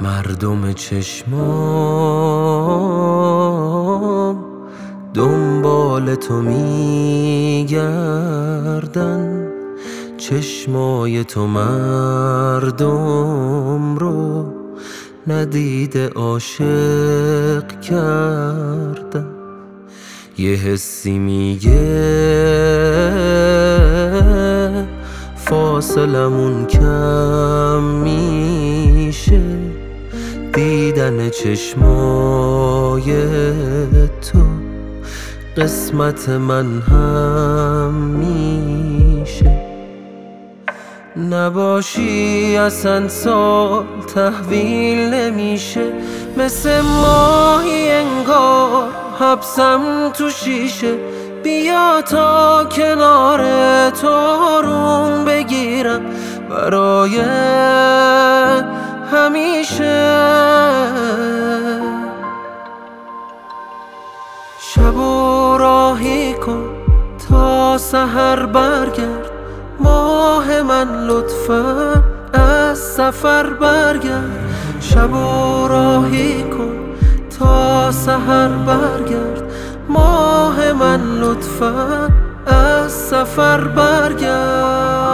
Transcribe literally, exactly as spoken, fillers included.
مردم چشمام دنبال تو میگردن، چشمای تو مردم رو ندیده عاشق کردن. یه حسی میگه فاصلمون کم میشه، دیدن چشمای تو قسمت من هم میشه. نباشی اصلا سال تحویل نمیشه، مثل ماهی انگار حبسم تو شیشه. بیا تا کنار تو آروم بگیرم برای همیشه. شب و راهی کن تا سحر برگرد، ماه من لطفاً از سفر برگرد. شب و راهی کن تا سحر برگرد، ماه من لطفاً از سفر برگرد.